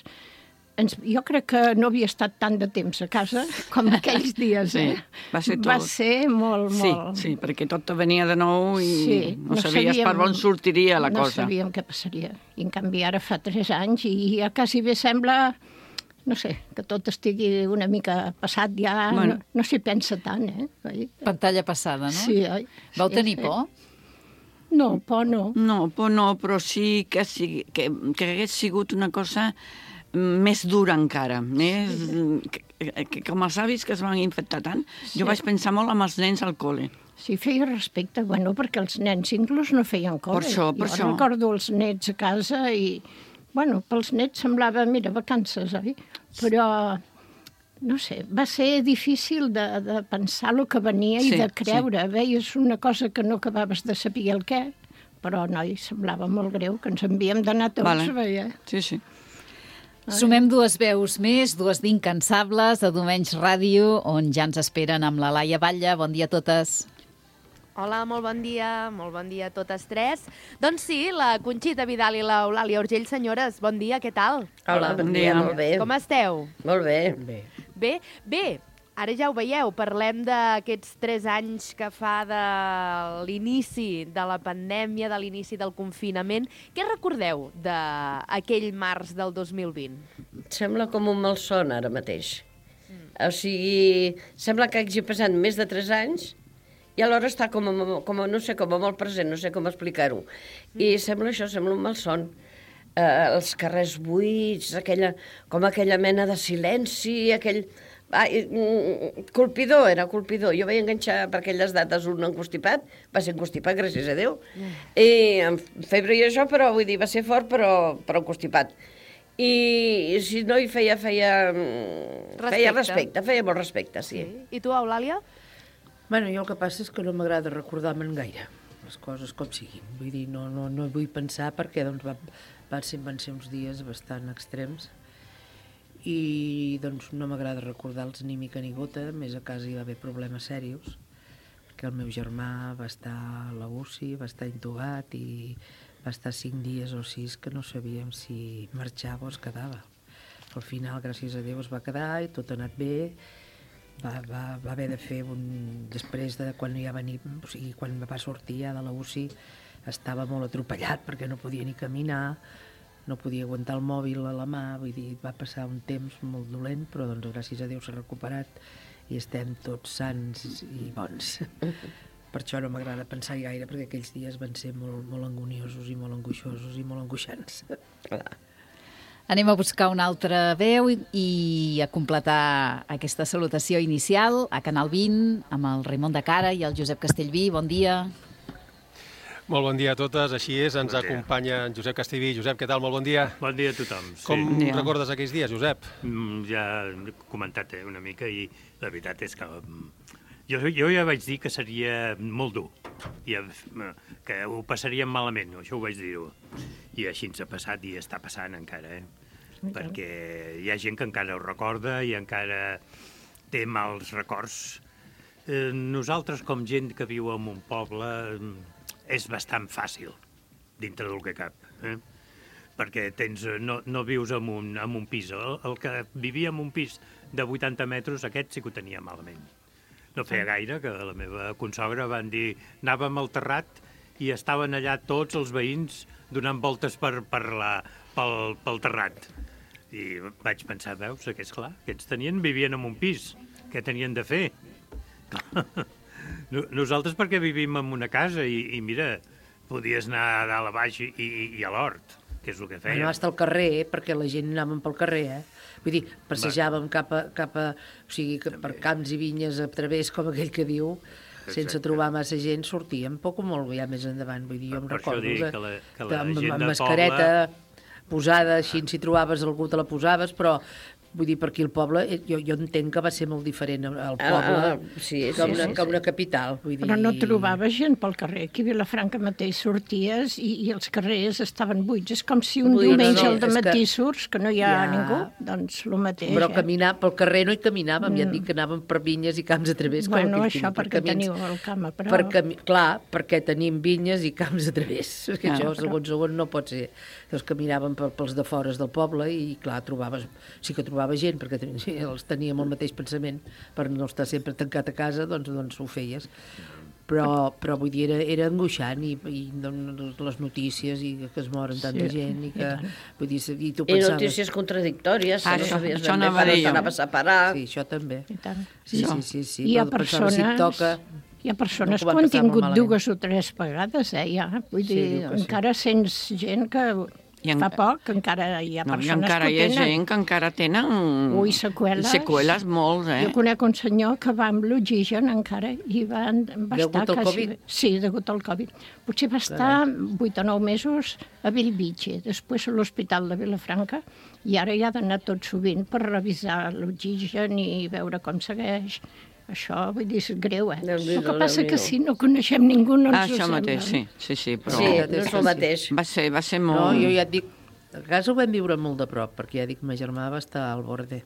Jo crec que no havia estat tant de temps a casa com aquells dies, sí, va ser tot. Va ser molt. Sí, perquè tot venia de nou i no sabies per on sortiria la cosa. No sabíem què passaria. I en canvi ara fa 3 anys i ja quasi bé sembla, no sé, que tot estigui una mica passat ja, bueno. No s'hi pensa tant, Pantalla passada, no? Sí, oi? Vau tenir por? No, por no. No, por no, però sí que hagués sigut una cosa més dura encara, més que com els avis que es van infectar tant. Sí. Jo vaig pensar molt amb els nens al col·le. Sí, feia respecte, bueno, perquè els nens inclús no feien col·le. Per això. Jo recordo els nets a casa i, bueno, pels nets semblava, mira, vacances, oi? Però, no sé, va ser difícil de pensar el que venia i de creure. Sí. Veies una cosa que no acabaves de saber el què, però, noi, semblava molt greu, que ens havíem d'anar tots, veia. Sí. Sumem 2 veus més, 2 d'incansables, a Domenys Ràdio, on ja ens esperen amb la Laia Batlle. Bon dia a totes. Hola, molt bon dia a totes 3. Doncs sí, la Conxita Vidal i l'Eulàlia Urgell, senyores, bon dia, què tal? Hola, bon dia, molt bé. Com esteu? Molt bé. Bé, ara ja ho veieu, parlem d'aquests 3 anys que fa de l'inici de la pandèmia, de l'inici del confinament. Què recordeu d'aquell març del 2020? Sembla com un malson ara mateix. O sigui, sembla que hagi passat més de 3 anys i alhora està com molt present, no sé com explicar-ho. I sembla un malson. Els carrers buits, aquella mena de silenci, colpidor, era colpidor. Jo vaig enganxar per aquelles dates un encostipat, va ser encostipat, gràcies a Déu, i amb febre i això, però vull dir, va ser fort, però encostipat. I si no hi feia respecte, feia molt respecte, sí. I tu, Eulàlia? Bueno, jo el que passa és que no m'agrada recordar-me'n gaire, les coses com siguin. Vull dir, no vull pensar perquè doncs, van ser uns dies bastant extrems i doncs no m'agrada recordar-los ni mica ni gota. A més, a casa hi va haver problemes seriosos perquè el meu germà va estar a la UCI, va estar intubat i va estar 5 dies o 6 que no sabíem si marxava o es quedava. Al final, gràcies a Déu, es va quedar i tot ha anat bé. Va haver de fer després de quan ja venir, o sigui, quan va sortir ja de la UCI, estava molt atropellat perquè no podia ni caminar, no podia aguantar el mòbil a la mà, vull dir, va passar un temps molt dolent, però doncs gràcies a Déu s'ha recuperat i estem tots sants i bons. Per això no m'agrada pensar gaire, perquè aquells dies van ser molt angoniosos i molt angoixosos i molt angoixants. Anem a buscar una altra veu i a completar aquesta salutació inicial a Canal 20 amb el Raimon de Cara i el Josep Castellví. Bon dia. Molt bon dia a totes, així és, ens acompanya en Josep Castellví. Josep, què tal? Molt bon dia. Bon dia a tothom. Com recordes aquells dies, Josep? Ja he comentat una mica i la veritat és que jo ja vaig dir que seria molt dur, que ho passaríem malament, això ho vaig dir-ho. I així ens ha passat i està passant encara, perquè hi ha gent que encara ho recorda i encara té mals records. Nosaltres, com gent que viu en un poble, és bastant fàcil, dintre del que cap, perquè no vius en un pis. El que vivia en un pis de 80 metres, aquest sí que ho tenia malament. No feia gaire que la meva consogra van dir anàvem al terrat i estaven allà tots els veïns donant voltes pel terrat. I vaig pensar, veus, que és clar, aquests vivien en un pis, què tenien de fer? Nosaltres perquè vivim en una casa i mira, podies anar a dalt a baix i a l'hort, que és el que fèiem. No, hasta al carrer, perquè la gent anàvem pel carrer, Vull dir, passejàvem cap a o sigui, per camps i vinyes a través, com aquell que diu, sense trobar massa gent, sortíem poc o molt ja més endavant. Vull dir, jo em recordo que amb mascareta posada, així, si trobaves algú te la posaves, però vull dir, per aquí el poble, jo entenc que va ser molt diferent al poble que una capital. Vull dir... Però no trobaves gent pel carrer. Aquí a Vilafranca mateix sorties i els carrers estaven buits. És com si un diumenge al dematí surts, que no hi ha ningú, doncs el mateix. Però caminar pel carrer no hi caminàvem, ja et dic que anàvem per vinyes i camps a través. Bueno, això perquè teniu el camp a prop. Clar, perquè tenim vinyes i camps a través. Que això, segons no pot ser. Llavors caminàvem pels defores del poble i, clar, sí que trobava gent, perquè els teníem el mateix pensament, per no estar sempre tancat a casa, doncs ho feies. Però vull dir, era angoixant i les notícies i que es moren tanta gent i que... Vull dir, i tu pensaves... I notícies contradictòries, no sabies això ben bé per on anava a separar. Sí, això també. Sí. Hi ha persones que ho han tingut 2 o 3 vegades, ja. Vull dir, encara sents gent que... Fa poc, encara hi ha persones que tenen. Encara hi ha gent que encara tenen... seqüeles. Seqüeles molts, Jo conec un senyor que va amb l'oxigen encara i va estar... Degut al Covid? Sí, degut al Covid. Potser va estar 8 o 9 mesos a Bellvitge, després a l'Hospital de Vilafranca, i ara hi ha d'anar tot sovint per revisar l'oxigen i veure com segueix. Això, vull dir, és greu, El que passa que si no coneixem ningú no ens ho sembla. Això mateix, sí, però... Sí, no és el mateix. Va ser molt... No, jo ja et dic, a casa ho vam viure molt de prop, perquè ja dic, ma germà va estar al borde.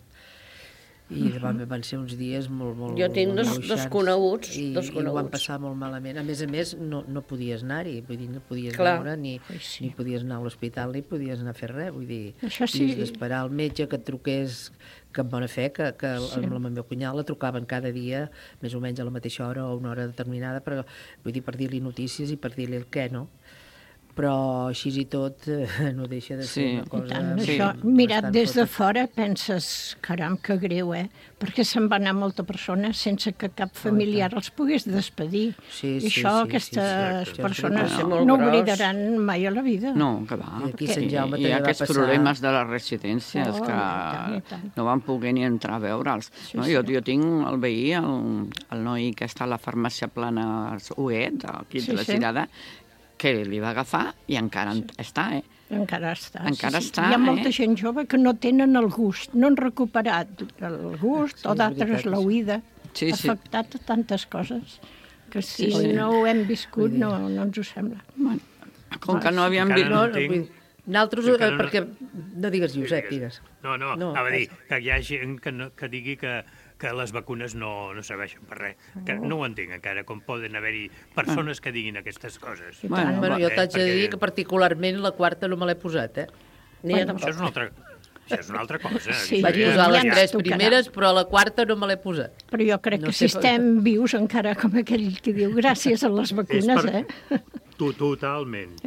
I van ser uns dies molt Jo tinc dos coneguts. I ho van passar molt malament. A més, no podies anar-hi, vull dir, no podies veure, ni podies anar a l'hospital, ni podies anar a fer res. Vull dir, d'esperar el metge que et truqués, que amb bona fe, que amb la meva cunyada la trucaven cada dia, més o menys a la mateixa hora o una hora determinada, per dir-li notícies i per dir-li el què, no? Però així i tot no deixa de ser una cosa... Això, mirat des de fora, penses, caram, que greu, perquè se'n va anar molta persona sense que cap familiar els pogués despedir. I això aquestes persones no oblidaran mai a la vida. No, que va. Hi ha aquests problemes de les residències que no van poder ni entrar a veure'ls. Jo tinc el veí, el noi que està a la farmàcia Plana Huguet, aquí de la Girada, que li va agafar i encara està, Encara està. Hi ha molta gent jove que no tenen el gust, no han recuperat el gust o d'altres l'oïda. Ha afectat a tantes coses que si no ho hem viscut no ens ho sembla. Com que no havíem vist... Nosaltres, perquè... No digues, Josep, digues. No, anava a dir que hi ha gent que digui que les vacunes no serveixen per res. Que no ho entenc encara, com poden haver-hi persones que diguin aquestes coses. Bueno, jo t'haig de dir que particularment la 4th no me l'he posat, Això és una altra cosa. Vaig posar les 3 primeres, però la 4th no me l'he posat. Però jo crec que si estem vius encara, com aquell que diu, gràcies a les vacunes, Totalment.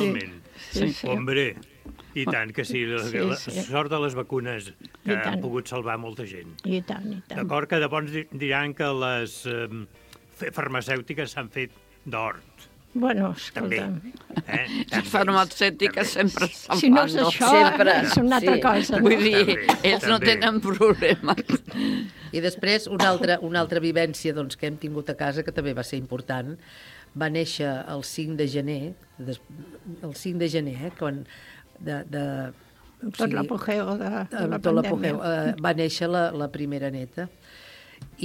Hombre, i tant que sí, la sort de les vacunes que han pogut salvar molta gent. I tant. D'acord, que llavors diran que les farmacèutiques s'han fet d'hort. Bueno, escolta... Les farmacèutiques sempre se'n fan. Si no és això, és una altra cosa. Vull dir, ells no tenen problemes. I després, una altra vivència que hem tingut a casa, que també va ser important, va néixer el 5 de gener, quan... tot l'apogeu de la pandèmia. Va néixer la primera neta.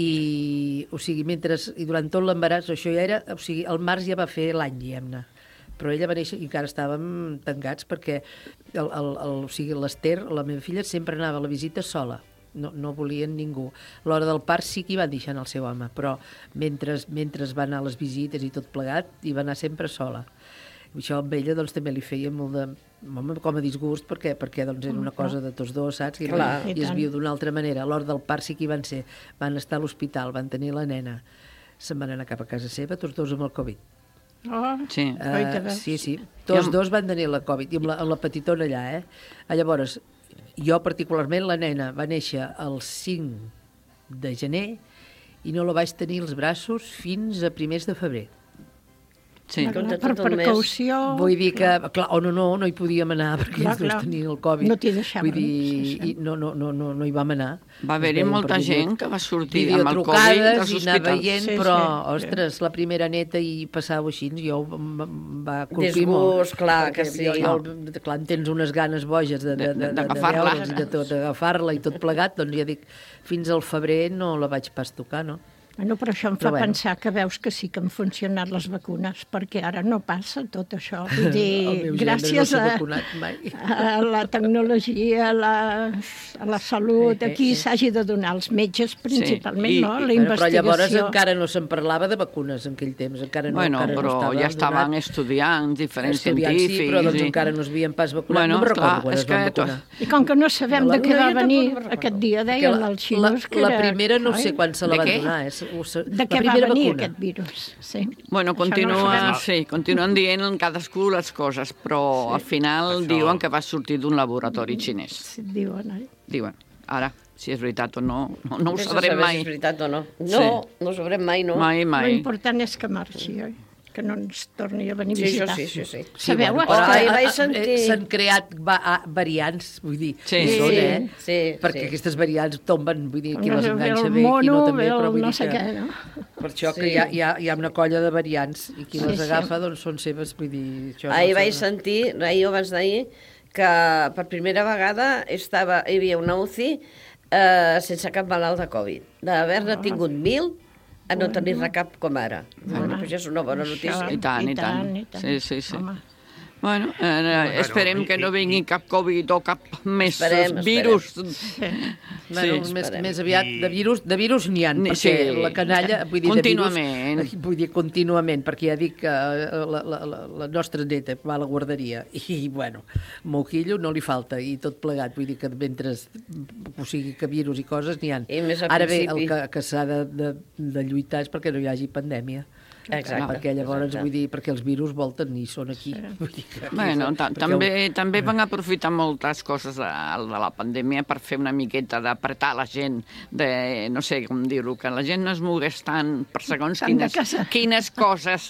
I durant tot l'embaràs, això ja era... O sigui, el març ja va fer l'any, diguem-ne. Però ella va néixer i encara estàvem tancats perquè l'Ester, la meva filla, sempre anava a la visita sola. No volien ningú. A l'hora del part sí que hi van deixar el seu home, però mentre va anar a les visites i tot plegat, hi va anar sempre sola. I això amb ella doncs, també li feia molt de... com a disgust, perquè doncs, era una cosa de tots dos, saps? I es viu d'una altra manera. A l'hora del part sí que hi van ser. Van estar a l'hospital, van tenir la nena. Se'n van anar cap a casa seva, tots dos amb el Covid. Sí. Tots dos van tenir la Covid, i amb la petitona allà, Llavors, jo particularment, la nena va néixer el 5 de gener i no la vaig tenir als braços fins a primers de febrer. Sí. Per precaució... Vull dir que, clar, no hi podíem anar perquè els dos tenien el Covid. No t'hi deixaven. Vull dir, no hi vam anar. Va haver-hi molta gent que va sortir amb el Covid als hospitals. I anar veient, però, ostres, la primera neta i passar-ho així, jo va colpir molt. Disgust, clar, que sí. Clar, en tens unes ganes boges d'agafar-la. D'agafar-la i tot plegat, doncs ja dic, fins al febrer no la vaig pas tocar, no? Bueno, però això em fa pensar que veus que sí que han funcionat les vacunes, perquè ara no passa tot això. Vull dir, gràcies a la tecnologia, a la salut, aquí s'hagi de donar als metges principalment, no? La investigació. Però llavors encara no se'n parlava de vacunes en aquell temps. Bueno, però ja estaven estudiant, diferents científics. Sí, però doncs encara no es havien pas vacunat. No me'n recordo quan es van vacunar. I com que no sabem de què va venir aquest dia, deien els xinos que era... La primera no sé quan se la van donar, de què va venir aquest virus. Bueno, continuen dient cadascú les coses, però al final diuen que va sortir d'un laboratori xinès. Diuen. Ara, si és veritat o no, no ho sabrem mai. Si és veritat o no. No ho sabrem mai, no. Mai. L'important és que marxi, oi? Que no ens torni a venir a visitar. Sí. Sabeu? S'han creat variants, vull dir, perquè aquestes variants tomben, vull dir, qui les enganxa bé, qui no també, però vull dir que... Per això que hi ha una colla de variants, i qui les agafa, doncs són seves, vull dir... Ahir vaig sentir, ahir o abans d'ahir, que per primera vegada hi havia una UCI sense cap malalt de Covid. D'haver-ne tingut 1.000, a no tenir recap com ara. Bueno, això és una bona notícia. I tant. Sí. Bueno, esperem que no vingui cap Covid o cap més virus. Més aviat de virus n'hi ha, perquè la canalla... Vull dir, contínuament, perquè ja dic que la nostra neta va a la guarderia i, bueno, moquillo no li falta i tot plegat. Vull dir que mentre o sigui que virus i coses n'hi ha. Ara bé, el que s'ha de lluitar és perquè no hi hagi pandèmia. Exacte. Perquè llavors, vull dir, perquè els virus volten i són aquí. Bueno, també van aprofitar moltes coses de la pandèmia per fer una miqueta d'apretar la gent, de, no sé com dir-ho, que la gent no es mogués tant per segons quines coses,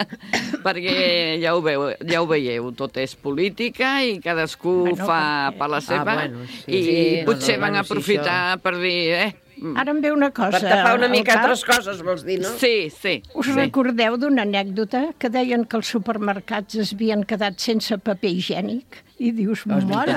perquè ja ho veieu, tot és política i cadascú fa per la seva, i potser van aprofitar per dir, ara em ve una cosa... Per tapar una mica altres coses, vols dir, no? Sí. Us recordeu d'una anècdota que deien que els supermercats es havien quedat sense paper higiènic? I dius, mare...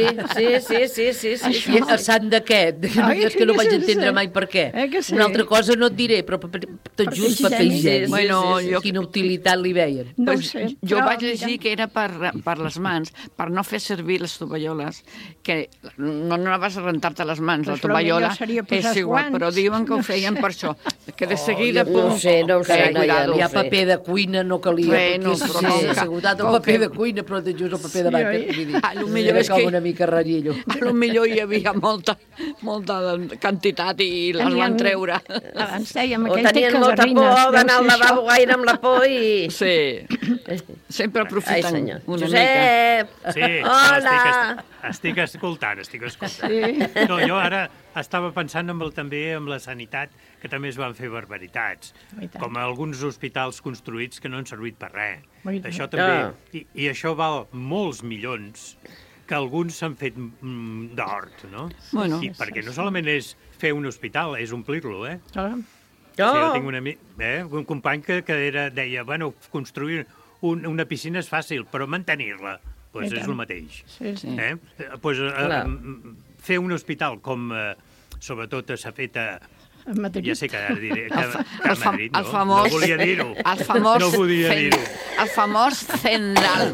Sí. A sant de què? És que no vaig entendre mai per què. Una altra cosa no et diré, però tot just paper higiènic. Quina utilitat li veien. Jo vaig llegir que era per les mans, per no fer servir les tovalloles, que no anaves a rentar-te les mans, la tovallola és igual, però diuen que ho feien per això, que de seguida... No ho sé. Hi ha paper de cuina, no calia, perquè s'ha assegurat el paper de cuina, però tot just el paper de vàter. Era com una mica rarillo. Potser hi havia molta quantitat i les van treure. Abans dèiem o tenien molta por d'anar al lavabo gaire amb la por i... Sí, sempre aprofiten una mica. Josep! Sí, hola! Estic escoltant. No, jo ara estava pensant també en la sanitat, que també es van fer barbaritats, com alguns hospitals construïts que no han servit per res. Això també, i això val molts milions, que alguns s'han fet d'hort, no? Perquè no solament és fer un hospital, és omplir-lo, Jo tinc un company que deia, bueno, construir una piscina és fàcil, però mantenir-la és el mateix. Fer un hospital com sobretot s'ha fet a Madrid. Ja sé que ara diré que a El Madrid, no? famós, No volia dir-ho. El famós No volia dir-ho. El famós Zendal.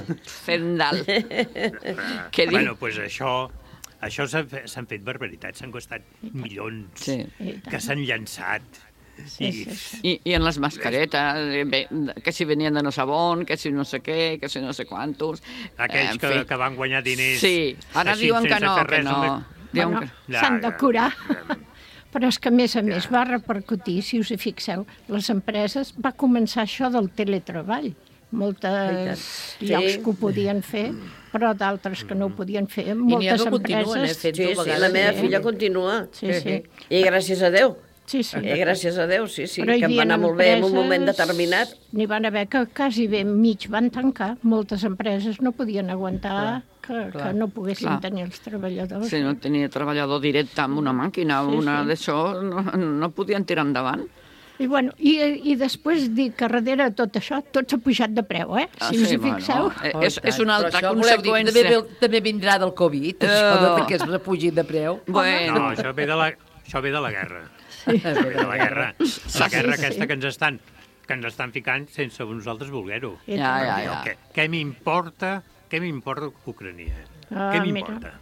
Què diu? Bueno, doncs això s'han fet barbaritats, s'han costat milions que s'han llançat. I en les mascaretes, que si venien de no sé on, que si no sé què, que si no sé quantos... Aquells que van guanyar diners... Sí, ara diuen que no, que no. Bueno, s'han de curar. Però és que, a més, va repercutir, si us hi fixeu, les empreses, va començar això del teletreball. Moltes llocs que ho podien fer, però d'altres que no ho podien fer. Moltes empreses... Sí, la meva filla continua. I gràcies a Déu. Sí. Gràcies a Déu, sí, que em va anar molt bé en un moment determinat. N'hi van haver que quasi bé mig van tancar. Moltes empreses no podien aguantar que no poguessin tenir els treballadors. Si no tenia treballador directe amb una màquina, d'això, no podien tirar endavant. I després dir que darrere de tot això tot s'ha pujat de preu, si us hi fixeu. És una altra conseqüència. També vindrà del Covid, això que es repugi de preu. No, això ve de la guerra. Ve de la guerra. La guerra aquesta que ens estan ficant sense nosaltres voler-ho. Què m'importa Ucrania? Què m'importa?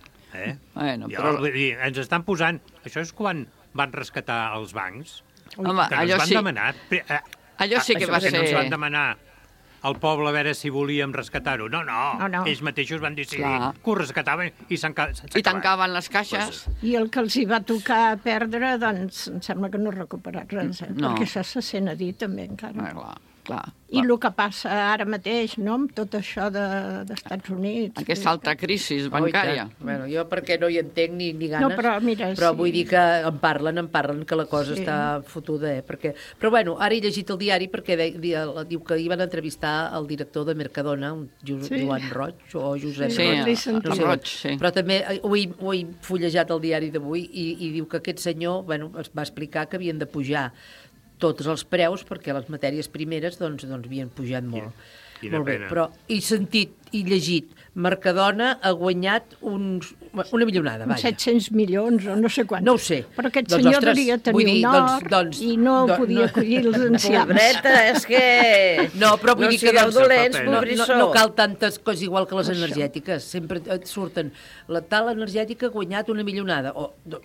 Ens estan posant... Això és quan van rescatar els bancs, que no ens van demanar... Allò sí que va ser... Que no ens van demanar al poble a veure si volíem rescatar-ho. No. Ells mateixos van decidir que ho rescataven i tancaven les caixes. I el que els hi va tocar perdre, doncs, em sembla que no ha recuperat res, perquè això se sent a dir també encara. Clar. I el que passa ara mateix, no?, amb tot això d'Estats Units... Aquesta altra crisi bancària. Bueno, jo perquè no hi entenc ni ganes, no, però, mira, vull dir que en parlen que la cosa està fotuda, Però bueno, ara he llegit el diari perquè diu que hi van entrevistar el director de Mercadona, Joan Roig, o Josep Roig, però també ho he fullejat el diari d'avui i diu que aquest senyor es va explicar que havien de pujar tots els preus perquè les matèries primeres doncs havien pujat molt. Molt bé, però he sentit i llegit Mercadona ha guanyat una milionada, vaja. 700 milions o no sé quants. No ho sé. Però aquest senyor devia tenir un hort i no podia acollir els ancians. Pobreta, és que... No, però vull dir que dolents, pobrissó. No cal tantes coses igual que les energètiques. Sempre et surten la tal energètica ha guanyat una milionada.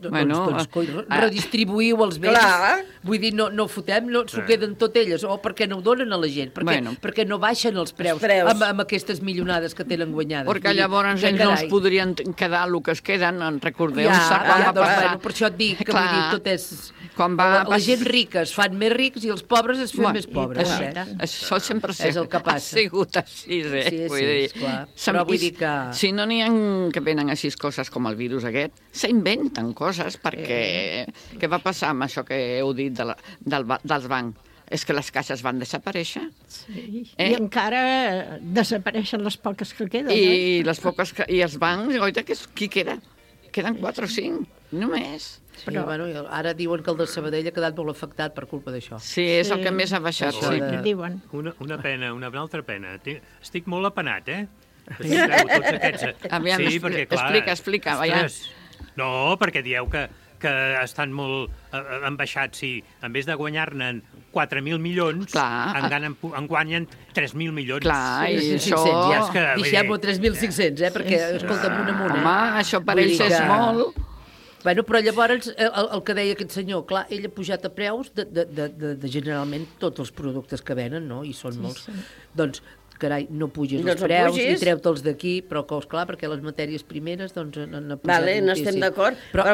Redistribuïu els béns. Vull dir, no fotem, s'ho queden tot elles. O perquè no ho donen a la gent. Perquè no baixen els preus amb aquestes milionades que tenen guanyades. Perquè llavors ells no es podrien quedar el que es queden, recordeu-se quan va passar... Per això et dic que vull dir, tot és... La gent rica es fan més rics i els pobres es fan més pobres. Això sempre és el que passa. Ha sigut així, Però vull dir que... Si no n'hi ha que venen així coses com el virus aquest, s'inventen coses perquè... Què va passar amb això que heu dit dels bancs? És que les caixes van desaparèixer. Sí, i encara desapareixen les poques que queden. I els bancs, oita, qui queda? Queden 4 o 5, només. Però ara diuen que el de Sabadell ha quedat molt afectat per culpa d'això. Sí, és el que més ha baixat. Diuen. Una pena, una altra pena. Estic molt apenat, Tots aquests... Aviam, explica. No, perquè dieu que estan molt ambaixats, sí. En vez de guanyar-ne 4.000 milions, en guanyen 3.000 milions. Clar, i això... Deixem-ho 3.500, perquè, escolta'm, un amunt. Home, això per ells és molt... Bueno, però llavors, el que deia aquest senyor, clar, ell ha pujat a preus de generalment tots els productes que venen, no?, i són molts. Doncs, carai, no pugis els preus i treu-te'ls d'aquí, però clar, perquè les matèries primeres doncs han pujat moltíssim. N'estem d'acord, però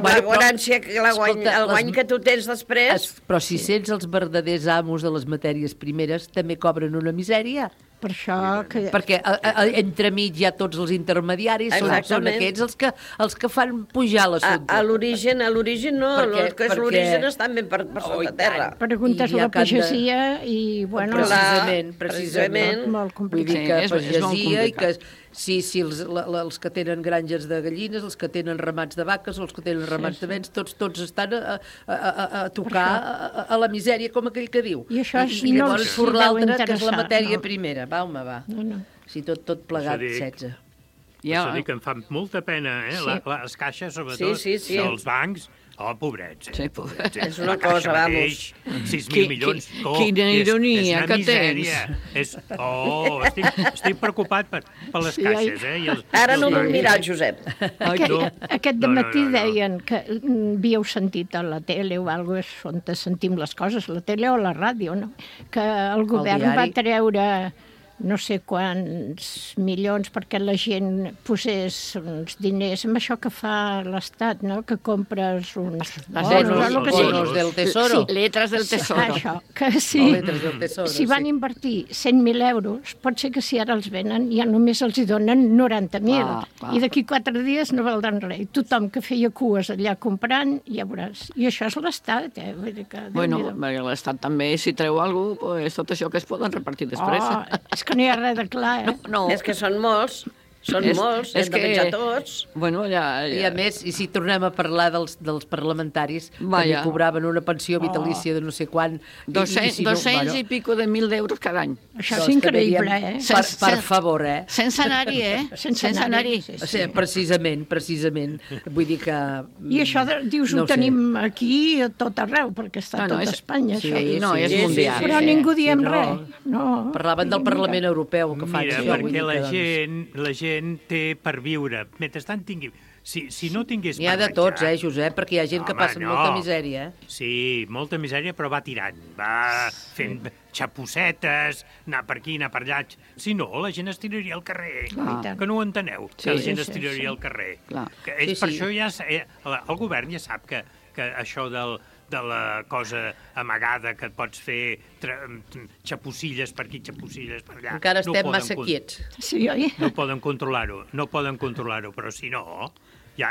el guany que tu tens després... Però si sents els verdaders amos de les matèries primeres, també cobren una misèria. Per això que... Perquè entremig hi ha tots els intermediaris, són aquests els que fan pujar l'assumpte. A l'origen no, el que és l'origen està ben per sota terra. Preguntes a la pagesia i, bueno... Precisament. Molt complicat. Vull dir que pagesia i que... Sí, els que tenen granges de gallines, els que tenen ramats de vaques, els que tenen ramats de bens, tots estan a tocar a la misèria, com aquell que diu. I això I llavors surt l'altre, que és la matèria primera. Va, home, va. Si tot plegat, 16. Ja dic que em fa molta pena, les caixes, sobretot, dels bancs, Oh, pobrets. Sí, pobrets. És una cosa, vamos. 6.000 milions. Quina ironia que tens. Estic preocupat per les caixes, eh? Ara no dormirà el Josep. Aquest dematí deien que havíeu sentit a la tele o alguna cosa on sentim les coses, la tele o la ràdio, no? Que el govern va treure no sé quants milions perquè la gent posés uns diners amb això que fa l'Estat, no? Que compres uns bonos del tesoro. Sí, letras del tesoro. Això, que sí. Letras del tesoro, Si van invertir 100.000 euros, pot ser que si ara els venen ja només els hi donen 90.000 i d'aquí 4 dies no valdran res. I tothom que feia cues allà comprant, ja veuràs. I això és l'Estat, eh? Vull dir que, bueno, l'Estat també, si treu alguna cosa, pues, tot això que es poden repartir després. És que no hi ha res de clar, eh? No. És que són molts. Són molts, hem de menjar tots. Bueno, ja... I a més, i si tornem a parlar dels parlamentaris, també cobraven una pensió vitalícia de no sé quant... 200 i pico de 1.000 d'euros cada any. Això és increïble, eh? Per favor, eh? Sense anar-hi, eh? Sense anar-hi. Precisament. Vull dir que... I això, dius, ho tenim aquí a tot arreu, perquè està tot Espanya, això. No, és mundial. Però ningú diem res. Parlaven del Parlament Europeu, que fa això. Mira, perquè la gent té per viure. Mentrestant tingui... Si no tingués per menjar... N'hi ha de tots, Josep, perquè hi ha gent que passa molta misèria, eh? Sí, molta misèria, però va tirant. Va fent xapussetes, anar per aquí, anar per allà. Si no, la gent es tiraria al carrer. Que no ho enteneu, que la gent es tiraria al carrer. Per això ja... El govern ja sap que això de la cosa amagada que et pots fer xapussilles per aquí, xapussilles per allà. Encara estem massa quiets. Sí, oi? No poden controlar-ho, però si no, ja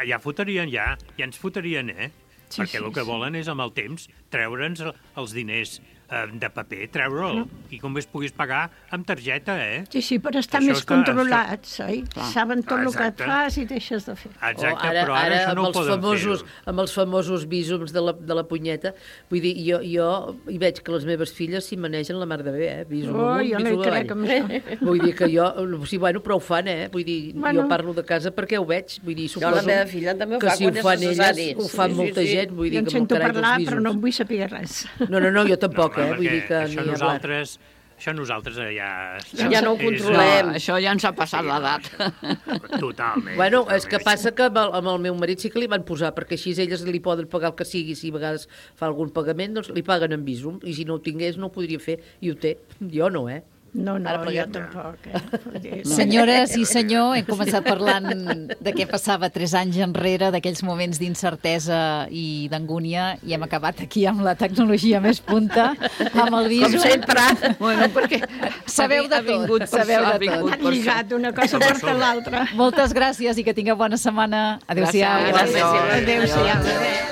ens fotrien, eh? Perquè el que volen és, amb el temps, treure'ns els diners de paper, treure'l, i com es puguis pagar amb targeta, eh? Sí, per estar més controlats, oi? Saben tot el que et fas i deixes de fer. Exacte, però ara això no ho poden fer. Amb els famosos vísums de la punyeta, vull dir, jo hi veig que les meves filles s'hi manegen la mar de bé, eh? Vísum amunt, jo no hi crec amb això. Vull dir que jo... Sí, bueno, però ho fan, eh? Vull dir, jo parlo de casa perquè ho veig. Vull dir, suposo la meva filla també ho fa quan és necessari. Ho fan molta gent, vull dir, que m'ho carrego els vísums. Jo en sento parlar, però no en vull saber res. No, jo tampoc, vull dir que això nosaltres ja... Ja no ho controlem. Això ja ens ha passat l'edat. Totalment. Bueno, és que passa que amb el meu marit sí que li van posar, perquè així elles li poden pagar el que sigui, si a vegades fa algun pagament, doncs li paguen en vísum, i si no ho tingués no ho podria fer, i ho té. Jo no, eh? No, jo tampoc. Senyores i senyor, hem començat parlant de què passava 3 anys enrere, d'aquells moments d'incertesa i d'angúnia, i hem acabat aquí amb la tecnologia més punta, amb el vísum. Com sempre. Bueno, perquè sabeu de tot. Han lligat una cosa per l'altra. Moltes gràcies i que tingueu bona setmana. Adéu-siau. Adéu-siau.